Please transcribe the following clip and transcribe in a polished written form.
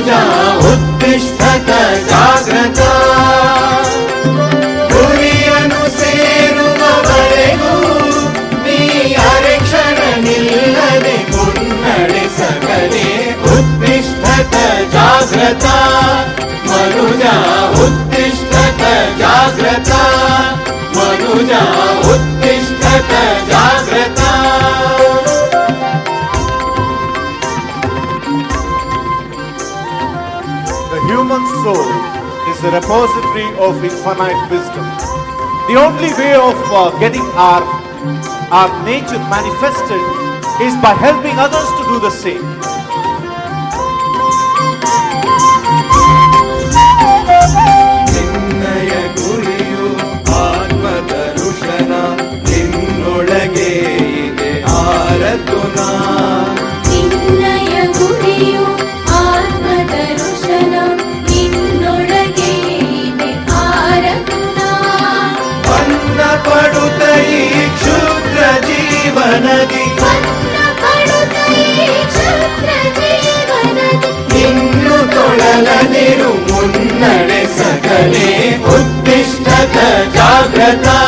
ಮನುಜ ಉತ್ತಿಷ್ಠತ ಜಾಗ್ರತ ಗುರಿಯನ್ನು ಸೇರುವವರೆಗೂ ನೀ ಅರೆಕ್ಷಣ ನಿಲ್ಲದೆ ಮುನ್ನಡೆಸಗಲೇ ಉತ್ತಿಷ್ಠತ ಜಾಗ್ರತ ಮನುಜ ಉತ್ತಿಷ್ಠತ ಜಾಗ್ರತ ಮನುಜ ಉತ್ತಿಷ್ಠತ ಜಾಗ್ರತ. The human soul is the repository of infinite wisdom. The only way of getting our nature manifested is by helping others to do the same. ನಿನ್ನಯ ಗುರಿಯು ಆತ್ಮದರುಶನ ನಿನ್ನೊಳಗೆ ಇದೆ ಆರತುನ. ನಿನ್ನಯ ಗುರಿಯು ಆತ್ಮದರುಶನ ನಿನ್ನೊಳಗೆ ಇದೆ ಆರತುನ. ಅನ್ನ ಪಡುತ್ತ ಈ ಕ್ಷುದ್ರ ಜೀವನದಿ ಇನ್ನು ತೊಳಲದಿರು ಮುನ್ನಡೆಸಗಲೇ ಉತ್ತಿಷ್ಠತ ಜಾಗ್ರತ